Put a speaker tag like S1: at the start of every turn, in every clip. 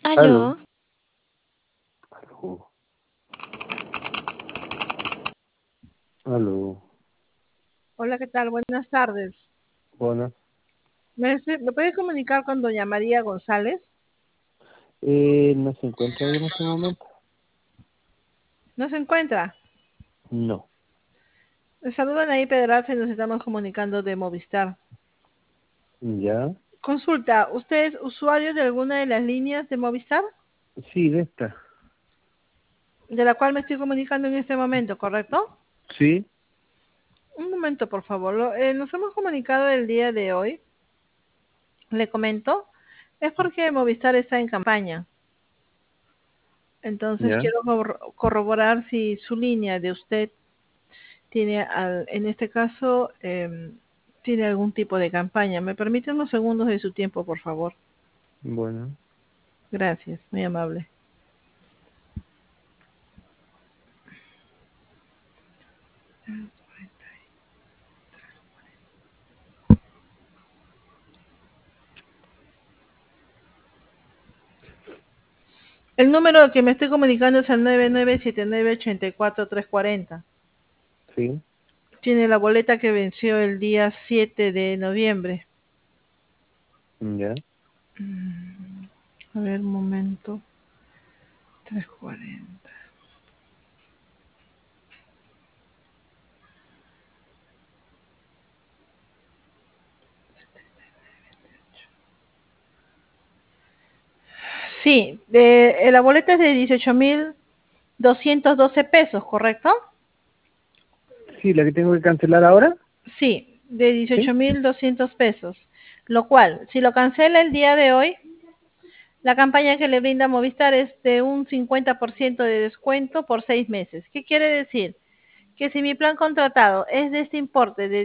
S1: Aló.
S2: Aló,
S1: Aló. Aló.
S2: hola, ¿qué tal? Buenas tardes.
S1: Buenas.
S2: ¿Me puede comunicar con doña María González?
S1: ¿No se encuentra ahí en este momento?
S2: ¿No se encuentra?
S1: No.
S2: Le saludan ahí Pedraza y nos estamos comunicando de Movistar.
S1: ¿Ya?
S2: Consulta, ¿usted es usuario de alguna de las líneas de Movistar?
S1: Sí, de esta.
S2: De la cual me estoy comunicando en este momento, ¿correcto?
S1: Sí.
S2: Un momento, por favor. Nos hemos comunicado el día de hoy, le comento, es porque Movistar está en campaña. Entonces
S1: ¿Ya?
S2: quiero corroborar si su línea de usted tiene, en este caso, tiene algún tipo de campaña. ¿Me permite unos segundos de su tiempo, por favor?
S1: Bueno.
S2: Gracias, muy amable. El número que me estoy comunicando es el 997984-340.
S1: Sí.
S2: Tiene la boleta que venció el día 7 de noviembre.
S1: ¿Ya?
S2: A ver, un momento. 340. Sí, la boleta es de 18.212 pesos, ¿correcto?
S1: Sí, la que tengo que cancelar ahora.
S2: Sí, de
S1: Sí.
S2: 18.200 pesos. Lo cual, si lo cancela el día de hoy, la campaña que le brinda Movistar es de un 50% de descuento por 6 meses. ¿Qué quiere decir? Que si mi plan contratado es de este importe de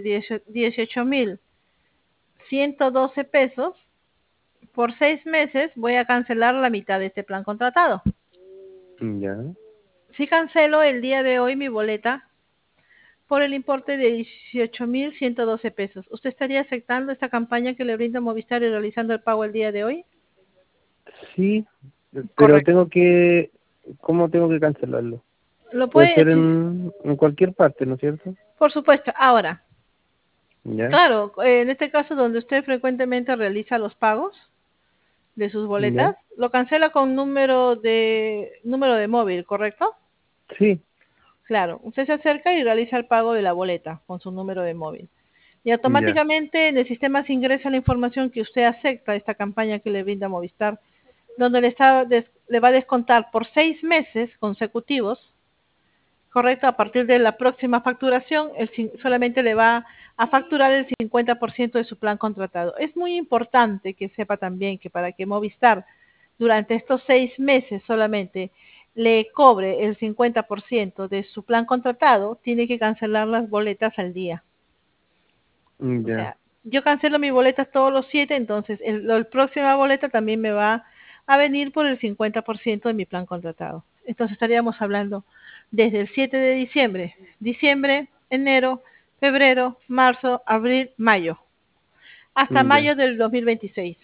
S2: 18.112 pesos, por 6 meses voy a cancelar la mitad de este plan contratado.
S1: ¿Ya?
S2: Si cancelo el día de hoy mi boleta por el importe de 18.112 pesos, ¿usted estaría aceptando esta campaña que le brinda Movistar y realizando el pago el día de hoy?
S1: Sí. Pero
S2: Correcto.
S1: tengo que... ¿Cómo tengo que cancelarlo?
S2: Lo
S1: Puede
S2: puede,
S1: ser en cualquier parte, ¿no es cierto?
S2: por supuesto. Ahora,
S1: ¿Ya?
S2: claro, en este caso donde usted frecuentemente realiza los pagos de sus
S1: ¿Ya?
S2: boletas, lo cancela con número de móvil, ¿correcto?
S1: Sí.
S2: Claro, usted se acerca y realiza el pago de la boleta con su número de móvil. Y
S1: ¿Ya?
S2: automáticamente en el sistema se ingresa la información que usted acepta esta campaña que le brinda Movistar, donde le va a descontar por 6 meses consecutivos, correcto, a partir de la próxima facturación, solamente le va a facturar el 50% de su plan contratado. Es muy importante que sepa también que para que Movistar durante estos 6 meses solamente le cobre el 50% de su plan contratado, tiene que cancelar las boletas al día. O
S1: ¿Ya?
S2: sea, yo cancelo mis boletas todos los 7, entonces la próxima boleta también me va a venir por el 50% de mi plan contratado. Entonces estaríamos hablando desde el 7 de diciembre, enero, febrero, marzo, abril, mayo, hasta
S1: ¿Ya?
S2: mayo del 2026.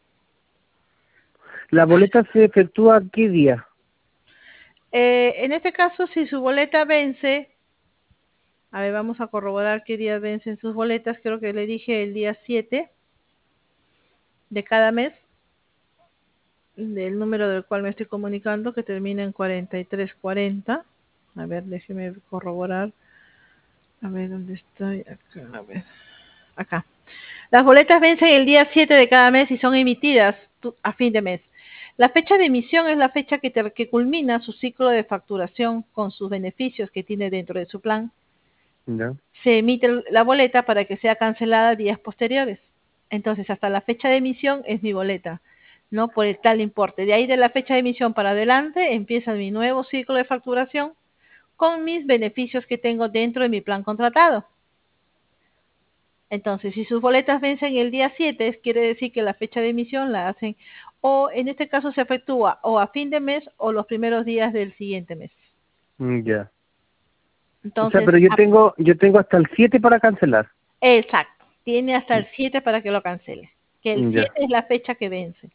S1: ¿La boleta se efectúa qué día?
S2: En este caso, si su boleta vence, a ver, vamos a corroborar qué días vencen sus boletas, creo que le dije el día 7 de cada mes, del número del cual me estoy comunicando, que termina en 4340. A ver, déjeme corroborar. A ver, ¿dónde estoy? Acá, a ver. Acá. Las boletas vencen el día 7 de cada mes y son emitidas a fin de mes. La fecha de emisión es la fecha que culmina su ciclo de facturación con sus beneficios que tiene dentro de su plan.
S1: ¿Ya?
S2: Se emite la boleta para que sea cancelada días posteriores. Entonces, hasta la fecha de emisión es mi boleta, ¿no? Por el tal importe. De ahí de la fecha de emisión para adelante empieza mi nuevo ciclo de facturación con mis beneficios que tengo dentro de mi plan contratado. Entonces, si sus boletas vencen el día 7, quiere decir que la fecha de emisión la hacen, o en este caso se efectúa o a fin de mes o los primeros días del siguiente mes.
S1: ¿Ya? O sea,
S2: Entonces,
S1: pero yo tengo hasta el 7 para cancelar.
S2: exacto, tiene hasta el 7 para que lo cancele, que el 7
S1: Ya.
S2: es la fecha que vence.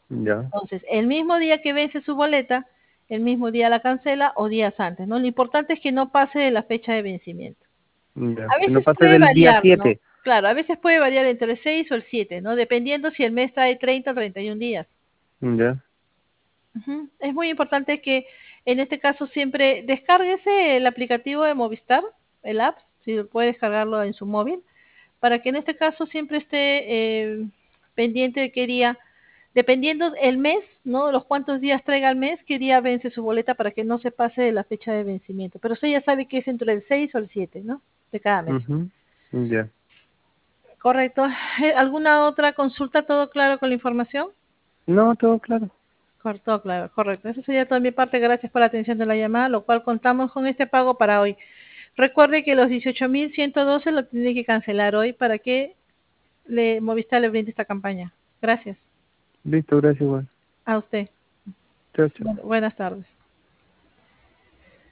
S1: Ya,
S2: Entonces, el mismo día que vence su boleta, el mismo día la cancela o días antes, ¿no? Lo importante es que no pase de la fecha de vencimiento.
S1: ya.
S2: A
S1: Que no
S2: veces
S1: pase
S2: puede
S1: del día
S2: variar, ¿no?
S1: 7.
S2: Claro, a veces puede variar entre el 6 o el 7, ¿no? Dependiendo si el mes trae 30 o 31 días.
S1: Ya.
S2: Ujú. Es muy importante que en este caso siempre descárguese el aplicativo de Movistar, el app, si puede descargarlo en su móvil, para que en este caso siempre esté pendiente de qué día, dependiendo el mes, ¿no? Los cuantos días traiga el mes, qué día vence su boleta para que no se pase de la fecha de vencimiento. Pero usted ya sabe que es entre el 6 o el 7, ¿no? De cada mes.
S1: Ujú. Ya.
S2: Correcto. ¿Alguna otra consulta? ¿Todo claro con la información?
S1: No, todo claro.
S2: Correcto, claro, correcto. Eso sería toda mi parte. Gracias por la atención de la llamada, lo cual contamos con este pago para hoy. Recuerde que los 18.112 lo tiene que cancelar hoy para que Movistar le brinde esta campaña. Gracias.
S1: Listo, gracias igual.
S2: A usted.
S1: Chao, chao.
S2: Buenas tardes.